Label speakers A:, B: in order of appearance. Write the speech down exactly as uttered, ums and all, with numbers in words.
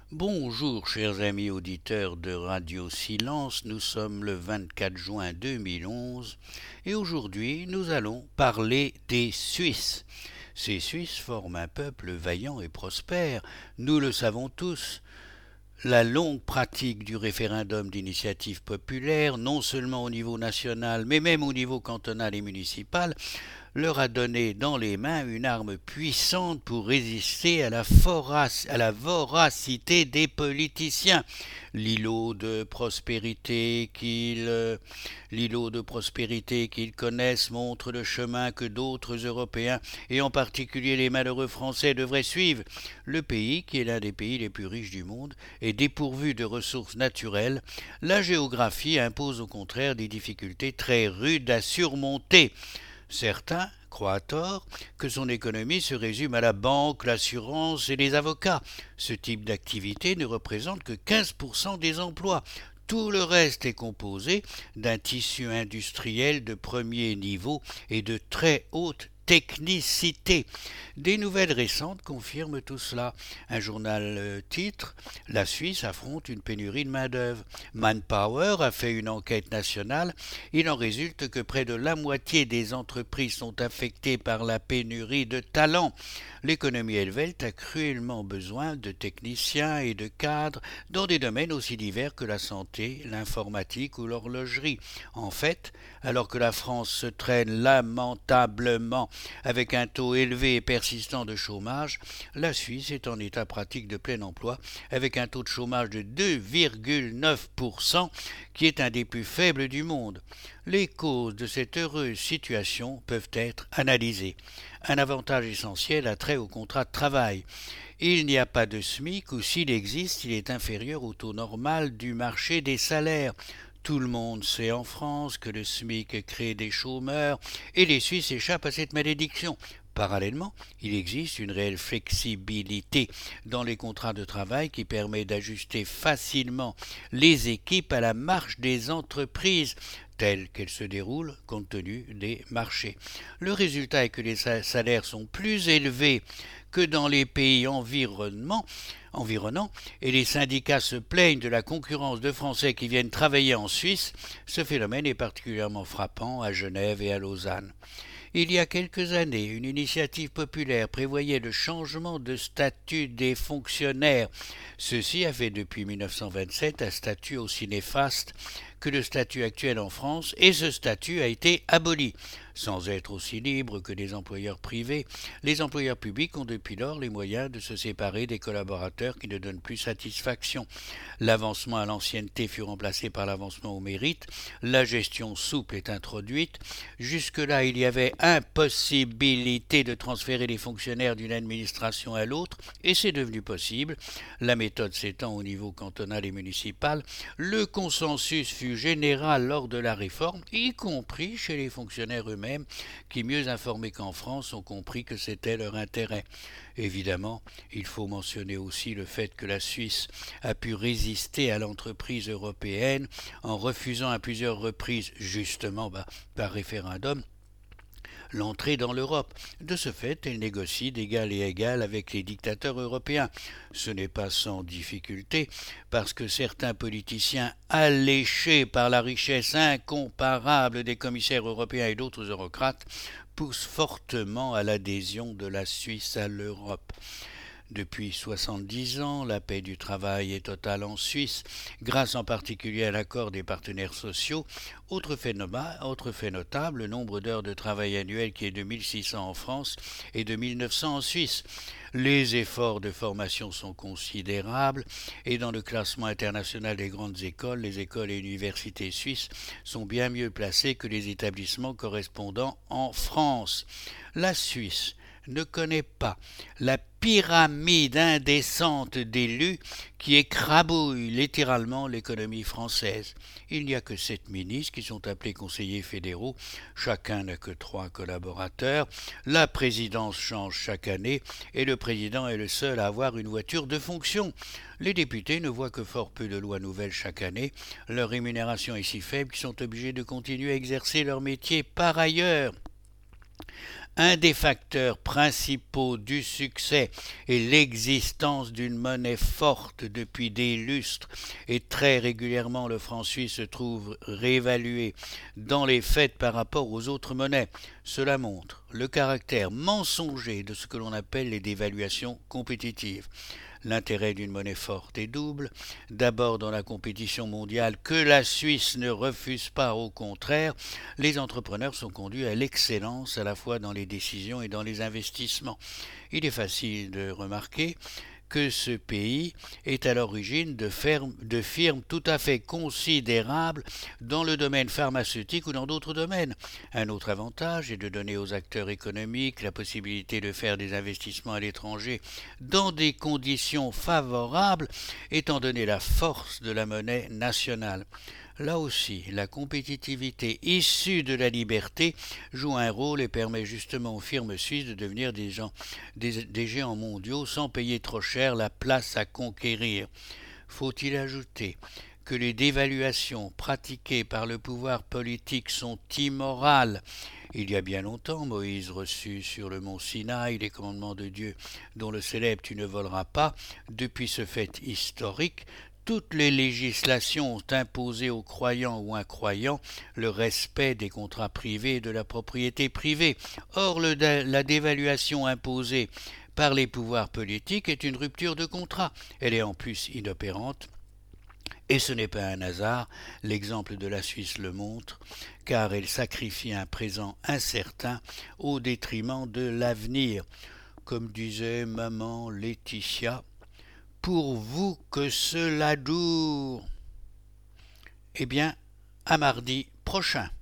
A: Bonjour chers amis auditeurs de Radio Silence, nous sommes le vingt-quatre juin deux mille onze et aujourd'hui nous allons parler des Suisses. Ces Suisses forment un peuple vaillant et prospère, nous le savons tous. La longue pratique du référendum d'initiative populaire, non seulement au niveau national, mais même au niveau cantonal et municipal, leur a donné dans les mains une arme puissante pour résister à la, forac- à la voracité des politiciens. L'îlot de prospérité qu'ils euh, l'îlot de prospérité qu'ils connaissent montre le chemin que d'autres Européens, et en particulier les malheureux Français, devraient suivre. Le pays, qui est l'un des pays les plus riches du monde, est dépourvu de ressources naturelles. La géographie impose au contraire des difficultés très rudes à surmonter. Certains croient à tort que son économie se résume à la banque, l'assurance et les avocats. Ce type d'activité ne représente que quinze pour cent des emplois. Tout le reste est composé d'un tissu industriel de premier niveau et de très haute technicité. Des nouvelles récentes confirment tout cela. Un journal euh, titre La Suisse affronte une pénurie de main-d'œuvre. Manpower a fait une enquête nationale. Il en résulte que près de la moitié des entreprises sont affectées par la pénurie de talents. L'économie helvétique a cruellement besoin de techniciens et de cadres dans des domaines aussi divers que la santé, l'informatique ou l'horlogerie. En fait, alors que la France se traîne lamentablement avec un taux élevé et persistant de chômage, la Suisse est en état pratique de plein emploi avec un taux de chômage de deux virgule neuf pour cent qui est un des plus faibles du monde. Les causes de cette heureuse situation peuvent être analysées. Un avantage essentiel a trait au contrat de travail. Il n'y a pas de SMIC ou s'il existe, il est inférieur au taux normal du marché des salaires. Tout le monde sait en France que le SMIC crée des chômeurs et les Suisses échappent à cette malédiction. Parallèlement, il existe une réelle flexibilité dans les contrats de travail qui permet d'ajuster facilement les équipes à la marche des entreprises telle qu'elle se déroule compte tenu des marchés. Le résultat est que les salaires sont plus élevés que dans les pays environnants, environnants et les syndicats se plaignent de la concurrence de Français qui viennent travailler en Suisse. Ce phénomène est particulièrement frappant à Genève et à Lausanne. Il y a quelques années, une initiative populaire prévoyait le changement de statut des fonctionnaires. Ceux-ci avaient depuis mille neuf cent vingt-sept un statut aussi néfaste que le statut actuel en France, et ce statut a été aboli. Sans être aussi libres que les employeurs privés, les employeurs publics ont depuis lors les moyens de se séparer des collaborateurs qui ne donnent plus satisfaction. L'avancement à l'ancienneté fut remplacé par l'avancement au mérite, la gestion souple est introduite. Jusque-là, il y avait impossibilité de transférer les fonctionnaires d'une administration à l'autre, et c'est devenu possible. La méthode s'étend au niveau cantonal et municipal. Le consensus fut général lors de la réforme, y compris chez les fonctionnaires eux-mêmes, qui, mieux informés qu'en France, ont compris que c'était leur intérêt. Évidemment, il faut mentionner aussi le fait que la Suisse a pu résister à l'entreprise européenne en refusant à plusieurs reprises, justement bah, par référendum, l'entrée dans l'Europe. De ce fait, elle négocie d'égal et égal avec les dictateurs européens. Ce n'est pas sans difficulté, parce que certains politiciens, alléchés par la richesse incomparable des commissaires européens et d'autres eurocrates, poussent fortement à l'adhésion de la Suisse à l'Europe. Depuis soixante-dix ans, la paix du travail est totale en Suisse, grâce en particulier à l'accord des partenaires sociaux. Autre fait, autre fait notable, le nombre d'heures de travail annuel qui est de mille six cents en France et de mille neuf cents en Suisse. Les efforts de formation sont considérables et dans le classement international des grandes écoles, les écoles et universités suisses sont bien mieux placées que les établissements correspondants en France. La Suisse ne connaît pas la pyramide indécente d'élus qui écrabouille littéralement l'économie française. Il n'y a que sept ministres qui sont appelés conseillers fédéraux, chacun n'a que trois collaborateurs, la présidence change chaque année et le président est le seul à avoir une voiture de fonction. Les députés ne voient que fort peu de lois nouvelles chaque année, leur rémunération est si faible qu'ils sont obligés de continuer à exercer leur métier par ailleurs. Un des facteurs principaux du succès est l'existence d'une monnaie forte depuis des lustres et très régulièrement le franc suisse se trouve réévalué dans les faits par rapport aux autres monnaies. Cela montre le caractère mensonger de ce que l'on appelle les dévaluations compétitives. L'intérêt d'une monnaie forte est double, d'abord dans la compétition mondiale que la Suisse ne refuse pas, au contraire, les entrepreneurs sont conduits à l'excellence à la fois dans les décisions et dans les investissements. Il est facile de remarquer que ce pays est à l'origine de, de firmes tout à fait considérables dans le domaine pharmaceutique ou dans d'autres domaines. Un autre avantage est de donner aux acteurs économiques la possibilité de faire des investissements à l'étranger dans des conditions favorables, étant donné la force de la monnaie nationale. Là aussi, la compétitivité issue de la liberté joue un rôle et permet justement aux firmes suisses de devenir des, gens, des, des géants mondiaux sans payer trop cher la place à conquérir. Faut-il ajouter que les dévaluations pratiquées par le pouvoir politique sont immorales? Il y a bien longtemps, Moïse reçut sur le mont Sinaï les commandements de Dieu, dont le célèbre « Tu ne voleras pas ». Depuis ce fait historique, toutes les législations ont imposé aux croyants ou incroyants le respect des contrats privés et de la propriété privée. Or, le, la dévaluation imposée par les pouvoirs politiques est une rupture de contrat. Elle est en plus inopérante. Et ce n'est pas un hasard, l'exemple de la Suisse le montre, car elle sacrifie un présent incertain au détriment de l'avenir. Comme disait maman Laetitia, pour vous que cela dure. Eh bien, à mardi prochain.